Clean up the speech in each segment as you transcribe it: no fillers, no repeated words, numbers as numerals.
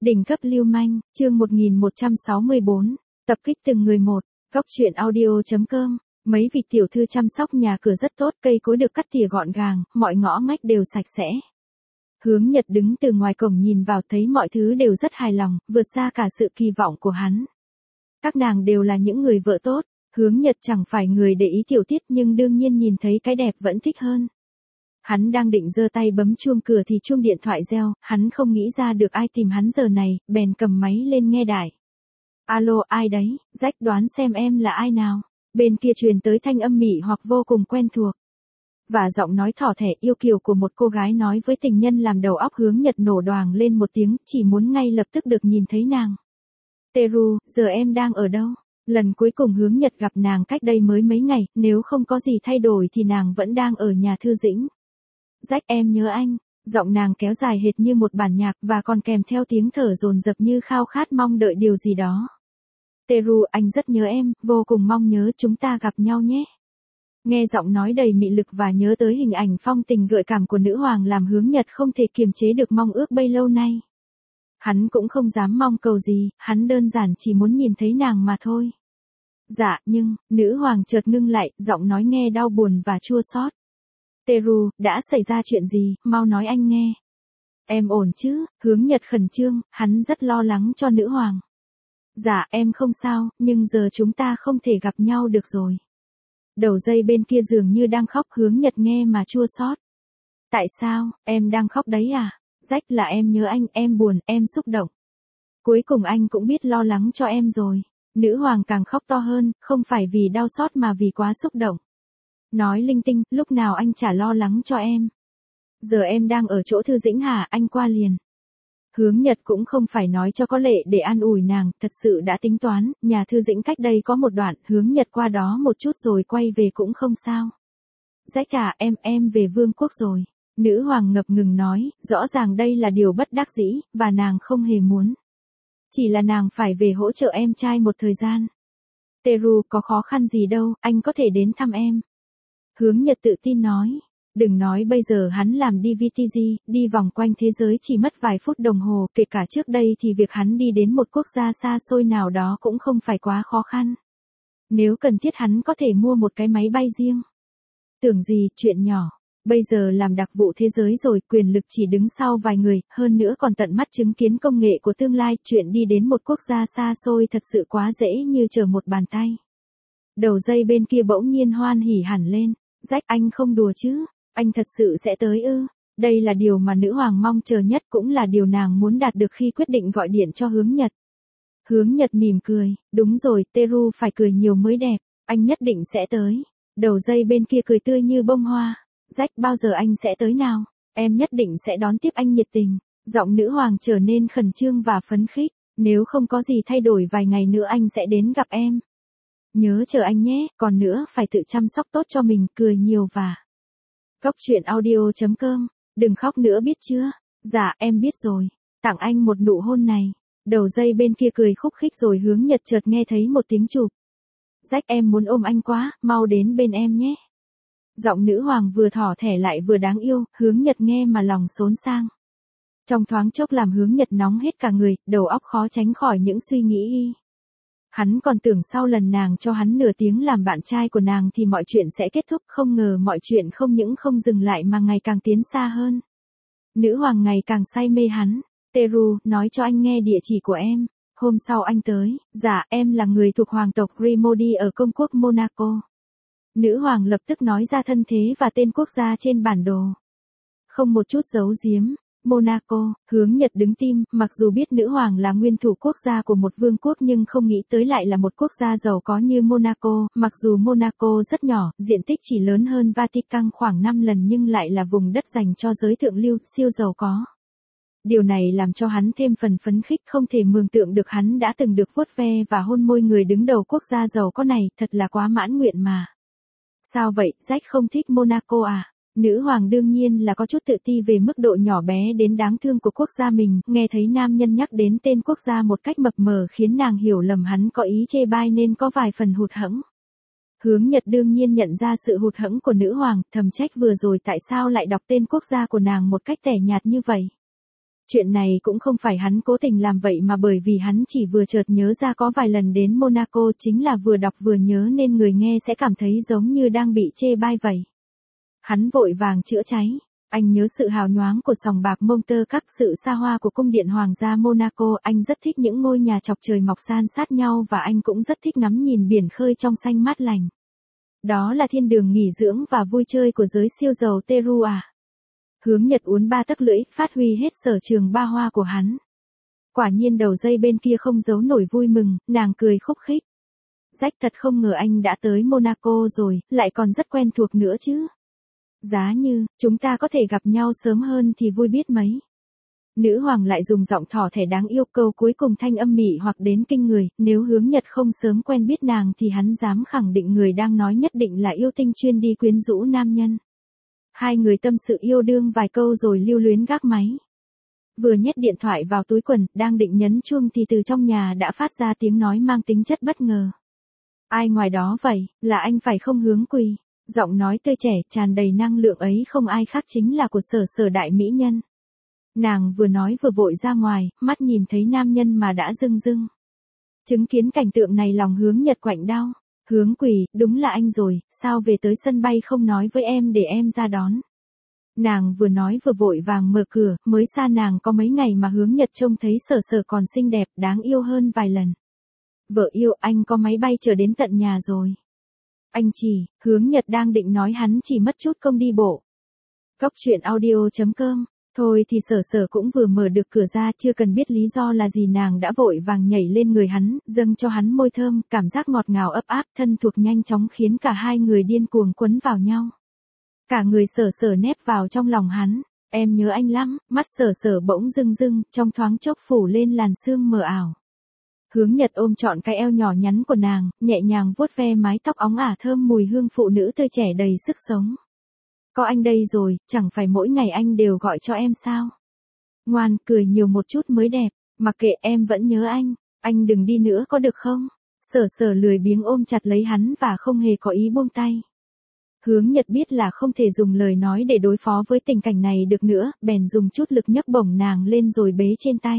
Đỉnh cấp lưu manh, chương 1164, tập kích từng người một, góc truyện audio.com. Mấy vị tiểu thư chăm sóc nhà cửa rất tốt, cây cối được cắt tỉa gọn gàng, mọi ngõ ngách đều sạch sẽ. Hướng Nhật đứng từ ngoài cổng nhìn vào thấy mọi thứ đều rất hài lòng, vượt xa cả sự kỳ vọng của hắn. Các nàng đều là những người vợ tốt, Hướng Nhật chẳng phải người để ý tiểu tiết nhưng đương nhiên nhìn thấy cái đẹp vẫn thích hơn. Hắn đang định giơ tay bấm chuông cửa thì chuông điện thoại reo, hắn không nghĩ ra được ai tìm hắn giờ này, bèn cầm máy lên nghe đài. Alo, ai đấy, Rách đoán xem em là ai nào. Bên kia truyền tới thanh âm mị hoặc vô cùng quen thuộc. Và giọng nói thỏ thẻ yêu kiều của một cô gái nói với tình nhân làm đầu óc Hướng Nhật nổ đoàng lên một tiếng, chỉ muốn ngay lập tức được nhìn thấy nàng. Teru, giờ em đang ở đâu? Lần cuối cùng Hướng Nhật gặp nàng cách đây mới mấy ngày, nếu không có gì thay đổi thì nàng vẫn đang ở nhà Thư Dĩnh. Rách, em nhớ anh. Giọng nàng kéo dài hệt như một bản nhạc và còn kèm theo tiếng thở dồn dập như khao khát mong đợi điều gì đó. Teru, anh rất nhớ em, vô cùng mong nhớ chúng ta gặp nhau nhé. Nghe giọng nói đầy mị lực và nhớ tới hình ảnh phong tình gợi cảm của nữ hoàng làm Hướng Nhật không thể kiềm chế được mong ước bấy lâu nay. Hắn cũng không dám mong cầu gì, hắn đơn giản chỉ muốn nhìn thấy nàng mà thôi. Dạ, nhưng, nữ hoàng chợt ngưng lại, giọng nói nghe đau buồn và chua xót. Teru, đã xảy ra chuyện gì, mau nói anh nghe. Em ổn chứ? Hướng Nhật khẩn trương, hắn rất lo lắng cho nữ hoàng. Dạ, em không sao, nhưng giờ chúng ta không thể gặp nhau được rồi. Đầu dây bên kia dường như đang khóc, Hướng Nhật nghe mà chua xót. Tại sao, em đang khóc đấy à? Rách, là em nhớ anh, em buồn, em xúc động. Cuối cùng anh cũng biết lo lắng cho em rồi. Nữ hoàng càng khóc to hơn, không phải vì đau xót mà vì quá xúc động. Nói linh tinh, lúc nào anh chả lo lắng cho em. Giờ em đang ở chỗ Thư Dĩnh hả, anh qua liền. Hướng Nhật cũng không phải nói cho có lệ để an ủi nàng, thật sự đã tính toán, nhà Thư Dĩnh cách đây có một đoạn, Hướng Nhật qua đó một chút rồi quay về cũng không sao. Rách à, em về vương quốc rồi. Nữ hoàng ngập ngừng nói, rõ ràng đây là điều bất đắc dĩ, và nàng không hề muốn. Chỉ là nàng phải về hỗ trợ em trai một thời gian. Teru, có khó khăn gì đâu, anh có thể đến thăm em. Hướng Nhật tự tin nói. Đừng nói bây giờ hắn làm DVTG, đi vòng quanh thế giới chỉ mất vài phút đồng hồ, kể cả trước đây thì việc hắn đi đến một quốc gia xa xôi nào đó cũng không phải quá khó khăn. Nếu cần thiết hắn có thể mua một cái máy bay riêng. Tưởng gì, chuyện nhỏ. Bây giờ làm đặc vụ thế giới rồi, quyền lực chỉ đứng sau vài người, hơn nữa còn tận mắt chứng kiến công nghệ của tương lai, chuyện đi đến một quốc gia xa xôi thật sự quá dễ như trở một bàn tay. Đầu dây bên kia bỗng nhiên hoan hỉ hẳn lên. Rách, anh không đùa chứ? Anh thật sự sẽ tới ư? Đây là điều mà nữ hoàng mong chờ nhất, cũng là điều nàng muốn đạt được khi quyết định gọi điện cho Hướng Nhật. Hướng Nhật mỉm cười, đúng rồi, Teru phải cười nhiều mới đẹp, anh nhất định sẽ tới. Đầu dây bên kia cười tươi như bông hoa. Rách, bao giờ anh sẽ tới nào? Em nhất định sẽ đón tiếp anh nhiệt tình. Giọng nữ hoàng trở nên khẩn trương và phấn khích. Nếu không có gì thay đổi vài ngày nữa anh sẽ đến gặp em. Nhớ chờ anh nhé, còn nữa phải tự chăm sóc tốt cho mình, cười nhiều và... Góc truyện audio.com, đừng khóc nữa biết chưa? Dạ, em biết rồi. Tặng anh một nụ hôn này. Đầu dây bên kia cười khúc khích rồi Hướng Nhật chợt nghe thấy một tiếng chụp. Rách, em muốn ôm anh quá, mau đến bên em nhé. Giọng nữ hoàng vừa thỏ thẻ lại vừa đáng yêu, Hướng Nhật nghe mà lòng xốn sang. Trong thoáng chốc làm Hướng Nhật nóng hết cả người, đầu óc khó tránh khỏi những suy nghĩ. Hắn còn tưởng sau lần nàng cho hắn nửa tiếng làm bạn trai của nàng thì mọi chuyện sẽ kết thúc, không ngờ mọi chuyện không những không dừng lại mà ngày càng tiến xa hơn. Nữ hoàng ngày càng say mê hắn. Teru, nói cho anh nghe địa chỉ của em. Hôm sau anh tới. Dạ, em là người thuộc hoàng tộc Grimodi ở công quốc Monaco. Nữ hoàng lập tức nói ra thân thế và tên quốc gia trên bản đồ. Không một chút giấu giếm. Monaco, Hướng Nhật đứng tim, mặc dù biết nữ hoàng là nguyên thủ quốc gia của một vương quốc nhưng không nghĩ tới lại là một quốc gia giàu có như Monaco, mặc dù Monaco rất nhỏ, diện tích chỉ lớn hơn Vatican khoảng 5 lần nhưng lại là vùng đất dành cho giới thượng lưu, siêu giàu có. Điều này làm cho hắn thêm phần phấn khích, không thể mường tượng được hắn đã từng được vuốt ve và hôn môi người đứng đầu quốc gia giàu có này, thật là quá mãn nguyện mà. Sao vậy, Jack không thích Monaco à? Nữ hoàng đương nhiên là có chút tự ti về mức độ nhỏ bé đến đáng thương của quốc gia mình, nghe thấy nam nhân nhắc đến tên quốc gia một cách mập mờ khiến nàng hiểu lầm hắn có ý chê bai nên có vài phần hụt hẫng. Hướng Nhật đương nhiên nhận ra sự hụt hẫng của nữ hoàng, thầm trách vừa rồi tại sao lại đọc tên quốc gia của nàng một cách tẻ nhạt như vậy. Chuyện này cũng không phải hắn cố tình làm vậy mà bởi vì hắn chỉ vừa chợt nhớ ra có vài lần đến Monaco chính là vừa đọc vừa nhớ nên người nghe sẽ cảm thấy giống như đang bị chê bai vậy. Hắn vội vàng chữa cháy. Anh nhớ sự hào nhoáng của sòng bạc Monte Carlo, sự xa hoa của cung điện hoàng gia Monaco. Anh rất thích những ngôi nhà chọc trời mọc san sát nhau và anh cũng rất thích ngắm nhìn biển khơi trong xanh mát lành. Đó là thiên đường nghỉ dưỡng và vui chơi của giới siêu giàu Terua. Hướng Nhật uốn ba tấc lưỡi, phát huy hết sở trường ba hoa của hắn. Quả nhiên đầu dây bên kia không giấu nổi vui mừng, nàng cười khúc khích. Rách thật không ngờ anh đã tới Monaco rồi, lại còn rất quen thuộc nữa chứ. Giá như, chúng ta có thể gặp nhau sớm hơn thì vui biết mấy. Nữ hoàng lại dùng giọng thỏ thẻ đáng yêu, câu cuối cùng thanh âm mị hoặc đến kinh người, nếu Hướng Nhật không sớm quen biết nàng thì hắn dám khẳng định người đang nói nhất định là yêu tinh chuyên đi quyến rũ nam nhân. Hai người tâm sự yêu đương vài câu rồi lưu luyến gác máy. Vừa nhét điện thoại vào túi quần, đang định nhấn chuông thì từ trong nhà đã phát ra tiếng nói mang tính chất bất ngờ. Ai ngoài đó vậy, là anh phải không Hướng Quỳ? Giọng nói tươi trẻ, tràn đầy năng lượng ấy không ai khác chính là của Sở đại mỹ nhân. Nàng vừa nói vừa vội ra ngoài, mắt nhìn thấy nam nhân mà đã rưng rưng. Chứng kiến cảnh tượng này lòng Hướng Nhật quặn đau. Hướng Quỳ, đúng là anh rồi, sao về tới sân bay không nói với em để em ra đón. Nàng vừa nói vừa vội vàng mở cửa, mới xa nàng có mấy ngày mà Hướng Nhật trông thấy Sở còn xinh đẹp, đáng yêu hơn vài lần. Vợ yêu, anh có máy bay chờ đến tận nhà rồi. Anh chỉ, Hướng Nhật đang định nói hắn chỉ mất chút công đi bộ. Góc truyện audio.com. Thôi thì Sở cũng vừa mở được cửa ra, chưa cần biết lý do là gì nàng đã vội vàng nhảy lên người hắn, dâng cho hắn môi thơm, cảm giác ngọt ngào ấp áp thân thuộc nhanh chóng khiến cả hai người điên cuồng quấn vào nhau. Cả người Sở nép vào trong lòng hắn, em nhớ anh lắm, mắt Sở bỗng rưng rưng, trong thoáng chốc phủ lên làn sương mờ ảo. Hướng Nhật ôm trọn cái eo nhỏ nhắn của nàng, nhẹ nhàng vuốt ve mái tóc óng ả thơm mùi hương phụ nữ tươi trẻ đầy sức sống. Có anh đây rồi, chẳng phải mỗi ngày anh đều gọi cho em sao? Ngoan, cười nhiều một chút mới đẹp, mặc kệ em vẫn nhớ anh đừng đi nữa có được không? Sở lười biếng ôm chặt lấy hắn và không hề có ý buông tay. Hướng Nhật biết là không thể dùng lời nói để đối phó với tình cảnh này được nữa, bèn dùng chút lực nhấc bổng nàng lên rồi bế trên tay.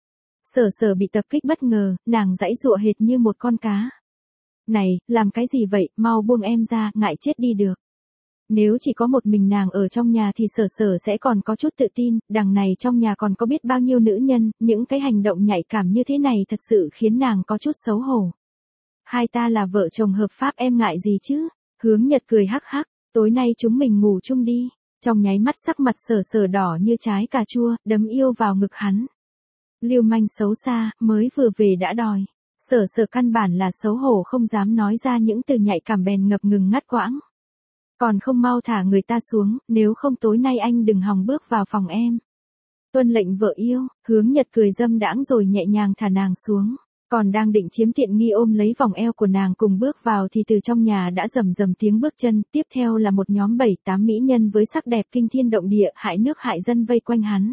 Sở bị tập kích bất ngờ, nàng giãy giụa hệt như một con cá. Này, làm cái gì vậy, mau buông em ra, ngại chết đi được. Nếu chỉ có một mình nàng ở trong nhà thì Sở sẽ còn có chút tự tin, đằng này trong nhà còn có biết bao nhiêu nữ nhân, những cái hành động nhạy cảm như thế này thật sự khiến nàng có chút xấu hổ. Hai ta là vợ chồng hợp pháp em ngại gì chứ? Hướng Nhật cười hắc hắc, tối nay chúng mình ngủ chung đi. Trong nháy mắt sắc mặt Sở đỏ như trái cà chua, đấm yêu vào ngực hắn. Lưu manh xấu xa, mới vừa về đã đòi. Sở căn bản là xấu hổ không dám nói ra những từ nhạy cảm bèn ngập ngừng ngắt quãng. Còn không mau thả người ta xuống, nếu không tối nay anh đừng hòng bước vào phòng em. Tuân lệnh vợ yêu, Hướng Nhật cười dâm đãng rồi nhẹ nhàng thả nàng xuống. Còn đang định chiếm tiện nghi ôm lấy vòng eo của nàng cùng bước vào thì từ trong nhà đã rầm rầm tiếng bước chân, tiếp theo là một nhóm 7-8 mỹ nhân với sắc đẹp kinh thiên động địa, hại nước hại dân vây quanh hắn.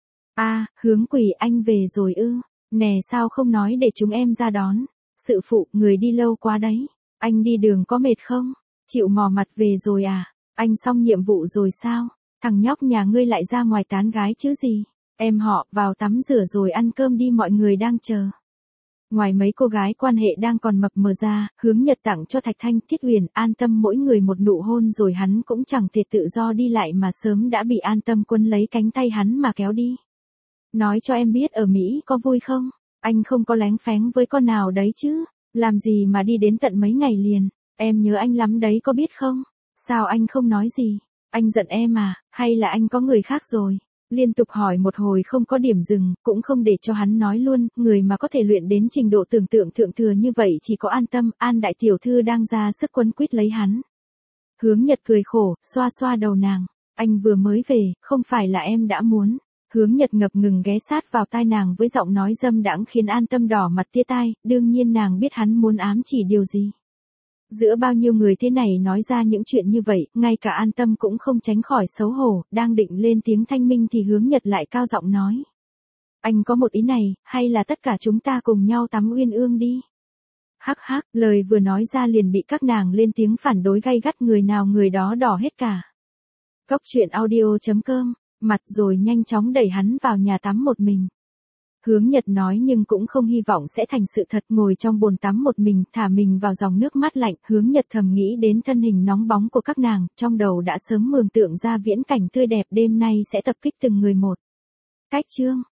Hướng Quỳ anh về rồi ư, nè sao không nói để chúng em ra đón, sự phụ, người đi lâu quá đấy, anh đi đường có mệt không, chịu mò mặt về rồi à, anh xong nhiệm vụ rồi sao, thằng nhóc nhà ngươi lại ra ngoài tán gái chứ gì, em họ vào tắm rửa rồi ăn cơm đi mọi người đang chờ. Ngoài mấy cô gái quan hệ đang còn mập mờ ra, Hướng Nhật tặng cho Thạch Thanh, Thiết Huyền, An Tâm mỗi người một nụ hôn rồi hắn cũng chẳng thể tự do đi lại mà sớm đã bị An Tâm quấn lấy cánh tay hắn mà kéo đi. Nói cho em biết ở Mỹ có vui không? Anh không có lén phén với con nào đấy chứ? Làm gì mà đi đến tận mấy ngày liền? Em nhớ anh lắm đấy có biết không? Sao anh không nói gì? Anh giận em à? Hay là anh có người khác rồi? Liên tục hỏi một hồi không có điểm dừng, cũng không để cho hắn nói luôn, người mà có thể luyện đến trình độ tưởng tượng thượng thừa như vậy chỉ có An Tâm, An đại tiểu thư đang ra sức quấn quýt lấy hắn. Hướng Nhật cười khổ, xoa xoa đầu nàng. Anh vừa mới về, không phải là em đã muốn. Hướng Nhật ngập ngừng ghé sát vào tai nàng với giọng nói dâm đãng khiến An Tâm đỏ mặt tía tai, đương nhiên nàng biết hắn muốn ám chỉ điều gì. Giữa bao nhiêu người thế này nói ra những chuyện như vậy, ngay cả An Tâm cũng không tránh khỏi xấu hổ, đang định lên tiếng thanh minh thì Hướng Nhật lại cao giọng nói. Anh có một ý này, hay là tất cả chúng ta cùng nhau tắm uyên ương đi. Hắc hắc, lời vừa nói ra liền bị các nàng lên tiếng phản đối gay gắt, người nào người đó đỏ hết cả. Góc truyện audio.com mặt rồi nhanh chóng đẩy hắn vào nhà tắm một mình. Hướng Nhật nói nhưng cũng không hy vọng sẽ thành sự thật, ngồi trong bồn tắm một mình, thả mình vào dòng nước mát lạnh, Hướng Nhật thầm nghĩ đến thân hình nóng bóng của các nàng, trong đầu đã sớm mường tượng ra viễn cảnh tươi đẹp đêm nay sẽ tập kích từng người một. Cách chương